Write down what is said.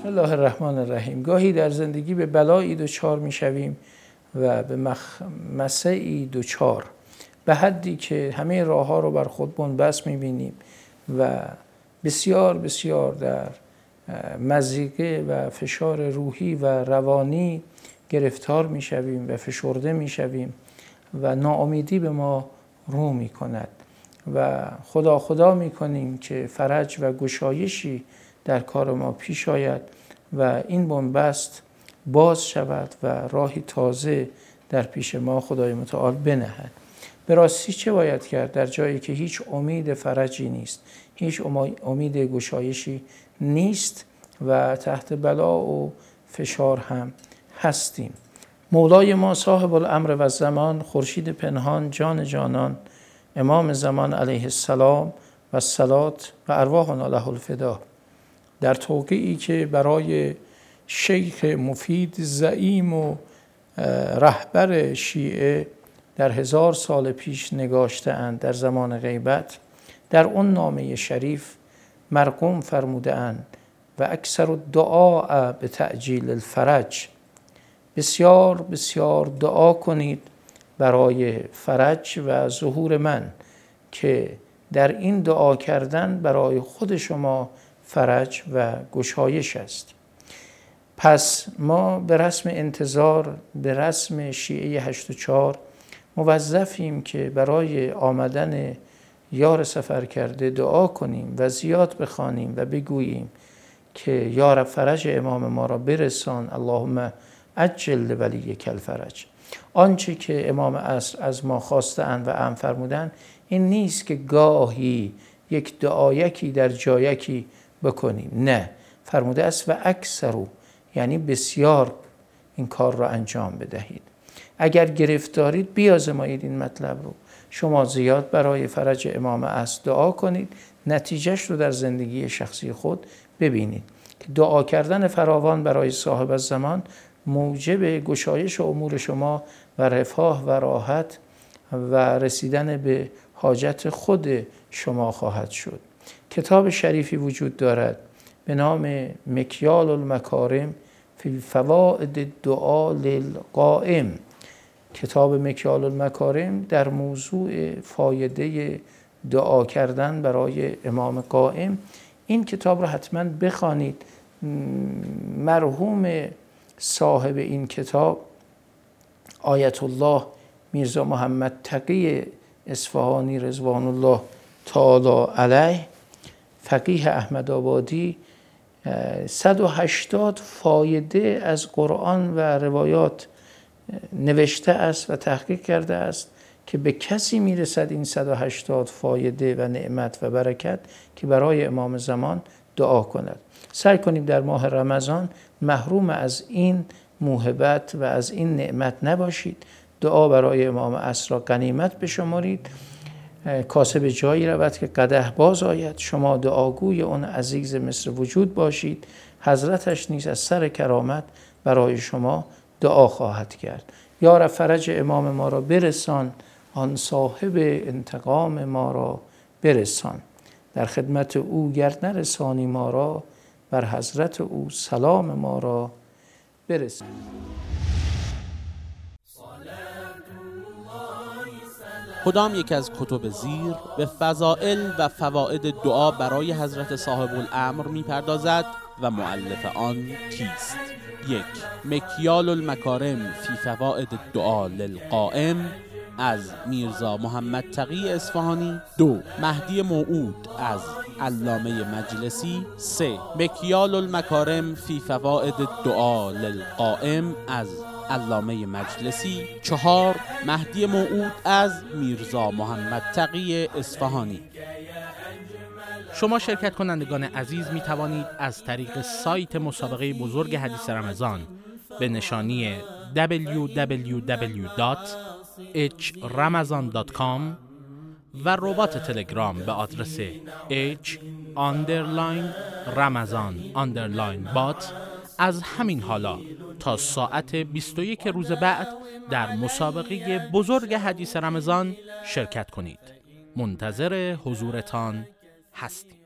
بسم الله الرحمن الرحیم. گاهی در زندگی به بلایی دچار میشویم و به مخمصه‌ای دچار، به حدی که همه راه ها رو بر خود بنبست میبینیم و بسیار بسیار در مضیقه و فشار روحی و روانی گرفتار میشویم و فشرده میشویم و ناامیدی به ما رو میکند و خدا میکنیم که فرج و گشایشی در کار ما پیش آید و این بنبست باز شود و راهی تازه در پیش ما خدای متعال بنهد. به راستی چه باید کرد در جایی که هیچ امید فرجی نیست، هیچ امید گشایشی نیست و تحت بلا و فشار هم هستیم؟ مولای ما صاحب الامر و زمان، خورشید پنهان، جان جانان، امام زمان علیه السلام و الصلات و ارواحنا له الفدا، در توقیعی که برای شیخ مفید زعیم و رهبر شیعه در 1000 سال پیش نگاشته اند، در زمان غیبت در اون نامه شریف مرقوم فرموده اند و اکثر الدعاء به تعجیل الفرج، بسیار بسیار دعا کنید برای فرج و ظهور من، که در این دعا کردن برای خود شما فرج و گشایش است. پس ما به رسم انتظار، به رسم شیعه 84 موظفیم که برای آمدن یار سفر کرده دعا کنیم و زیاد بخوانیم و بگوییم که یا رب فرج امام ما را برسان، اللهم عجل ولیک الفرج. آنچه که امام عصر از ما خواستند و امر فرمودند این نیست که گاهی یک دعایکی در جایکی بکنیم، نه، فرموده است و اکثرو، یعنی بسیار این کار را انجام بدهید. اگر گرفتارید بیازمایید این مطلب رو، شما زیاد برای فرج امام عصر دعا کنید، نتیجهش رو در زندگی شخصی خود ببینید که دعا کردن فراوان برای صاحب الزمان موجب گشایش امور شما و رفاه و راحت و رسیدن به حاجت خود شما خواهد شد. کتاب شریفی وجود دارد به نام مکیال المکارم فی فوائد الدعاء للقائم. کتاب مکیال المکارم در موضوع فایده دعا کردن برای امام قائم. این کتاب را حتما بخوانید. مرحوم صاحب این کتاب آیت الله میرزا محمد تقی اصفهانی رضوان الله تعالی علیه، فقیه احمدآبادی، 180 فایده از قرآن و روایات نوشته است و تحقیق کرده است که به کسی میرسد این 180 فایده و نعمت و برکت که برای امام زمان دعا کند. سعی کنیم در ماه رمضان محروم از این موهبت و از این نعمت نباشید. دعا برای امام عصر را غنیمت بشمارید. کاسه به جایی رود که قدح باز آید. شما دعاگوی اون عزیز مصر وجود باشید. حضرتش نیز از سر کرامت برای شما دعا خواهد کرد. یا رب فرج امام ما را برسان، آن صاحب انتقام ما را برسان. در خدمت او گر نرسانی ما را، بر حضرت او سلام ما را برسان. کدام یک از کتب زیر به فضائل و فواید دعا برای حضرت صاحب الامر میپردازد و مؤلف آن کیست؟ 1. مکیال المکارم فی فواید الدعاء للقائم از میرزا محمد تقی اصفهانی. 2. مهدی موعود از علامه مجلسی. 3. مکیال المکارم فی فواید الدعاء للقائم از علامه مجلسی. 4. مهدی موعود از میرزا محمد تقی اصفهانی. شما شرکت کنندگان عزیز می توانید از طریق سایت مسابقه بزرگ حدیث رمضان به نشانی www.hramazan.com و ربات تلگرام به آدرس h_ramazan_bot از همین حالا تا ساعت 21 روز بعد در مسابقه بزرگ حدیث رمضان شرکت کنید. منتظر حضورتان هستیم.